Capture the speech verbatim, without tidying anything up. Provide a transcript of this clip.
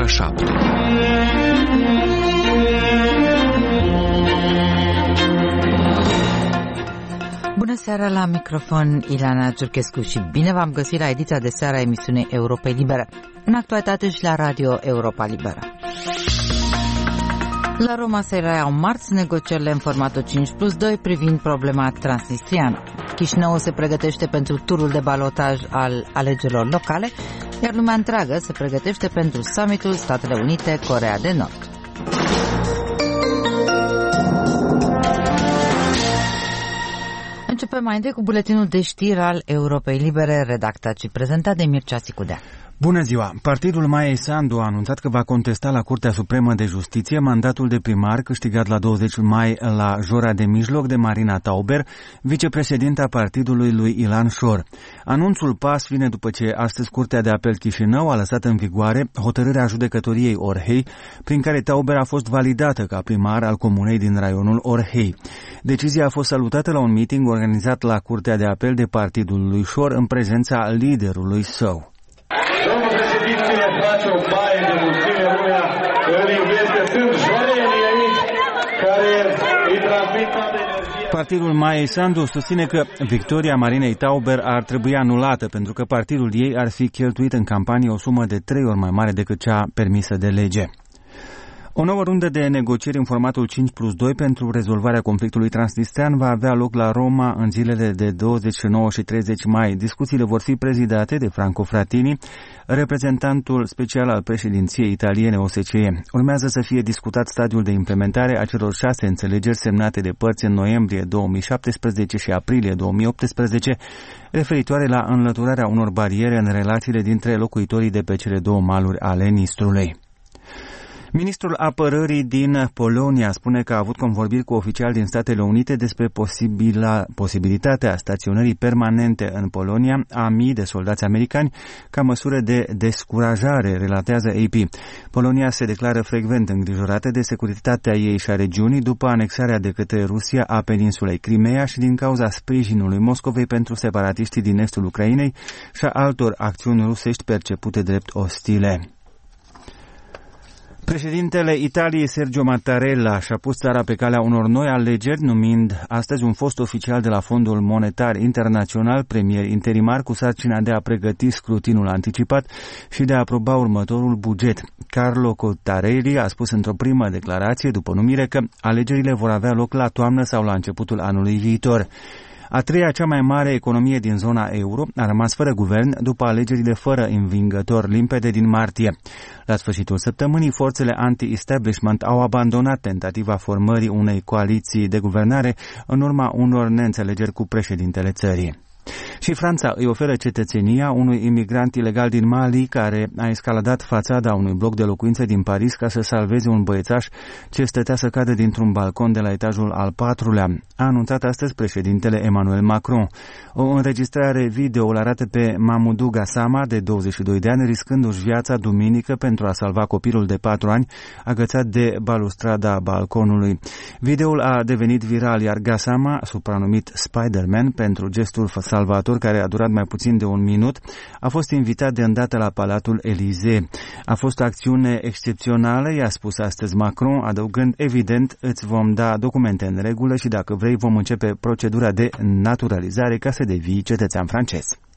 șapte. Bună seara, la microfon Ileana Ciurchescu și bine v-am găsit la ediția de seară a emisiunii Europei Libere, în actualitate și la Radio Europa Liberă. La Roma se reiau marți negocierile în formatul cinci plus doi privind problema transnistriană. Chișinău se pregătește pentru turul de balotaj al alegerilor locale, iar lumea întreagă se pregătește pentru summitul Statele Unite-Coreea de Nord. Începem mai întâi cu buletinul de știri al Europei Libere, redactat și prezentat de Mircea Sicudea. Bună ziua! Partidul Maiei Sandu a anunțat că va contesta la Curtea Supremă de Justiție mandatul de primar câștigat la douăzeci mai la Jora de Mijloc de Marina Tauber, vicepreședinta partidului lui Ilan Șor. Anunțul pas vine după ce astăzi Curtea de Apel Chișinău a lăsat în vigoare hotărârea judecătoriei Orhei, prin care Tauber a fost validată ca primar al comunei din raionul Orhei. Decizia a fost salutată la un meeting organizat la Curtea de Apel de partidul lui Șor în prezența liderului său. Domnul președinte face o baie de mulțime lumea, îl iubesc, că sunt jorenii aici care îi transmit toată energia. Partidul Maiei Sandu susține că victoria Marinei Tauber ar trebui anulată pentru că partidul ei ar fi cheltuit în campanie o sumă de trei ori mai mare decât cea permisă de lege. O nouă rundă de negocieri în formatul cinci plus doi pentru rezolvarea conflictului transnistrian va avea loc la Roma în zilele de douăzeci și nouă și treizeci mai. Discuțiile vor fi prezidate de Franco Frattini, reprezentantul special al președinției italiene O S C E. Urmează să fie discutat stadiul de implementare a celor șase înțelegeri semnate de părți în noiembrie două mii șaptesprezece și aprilie două mii optsprezece, referitoare la înlăturarea unor bariere în relațiile dintre locuitorii de pe cele două maluri ale Nistrului. Ministrul Apărării din Polonia spune că a avut convorbiri cu oficiali din Statele Unite despre posibila, posibilitatea staționării permanente în Polonia a mii de soldați americani ca măsură de descurajare, relatează A P. Polonia se declară frecvent îngrijorată de securitatea ei și a regiunii după anexarea de către Rusia a peninsulei Crimea și din cauza sprijinului Moscovei pentru separatiștii din estul Ucrainei și a altor acțiuni rusești percepute drept ostile. Președintele Italiei Sergio Mattarella și-a pus țara pe calea unor noi alegeri, numind astăzi un fost oficial de la Fondul Monetar Internațional, premier interimar, cu sarcina de a pregăti scrutinul anticipat și de a aproba următorul buget. Carlo Cottarelli a spus într-o primă declarație după numire că alegerile vor avea loc la toamnă sau la începutul anului viitor. A treia cea mai mare economie din zona euro a rămas fără guvern după alegerile fără învingător limpede din martie. La sfârșitul săptămânii, forțele anti-establishment au abandonat tentativa formării unei coaliții de guvernare în urma unor neînțelegeri cu președintele țării. Și Franța îi oferă cetățenia unui imigrant ilegal din Mali care a escaladat fațada unui bloc de locuințe din Paris ca să salveze un băiețaș ce stătea să cadă dintr-un balcon de la etajul al patrulea. A anunțat astăzi președintele Emmanuel Macron. O înregistrare video îl arată pe Mamoudou Gassama, de douăzeci și doi de ani, riscându-și viața duminică pentru a salva copilul de patru ani, agățat de balustrada balconului. Videoul a devenit viral, iar Gassama, supranumit Spider-Man pentru gestul salvator care a durat mai puțin de un minut, a fost invitat de îndată la Palatul Élysée. A fost o acțiune excepțională, i-a spus astăzi Macron, adăugând: evident, îți vom da documente în regulă și dacă vrei vom începe procedura de naturalizare ca să devii cetățean francez.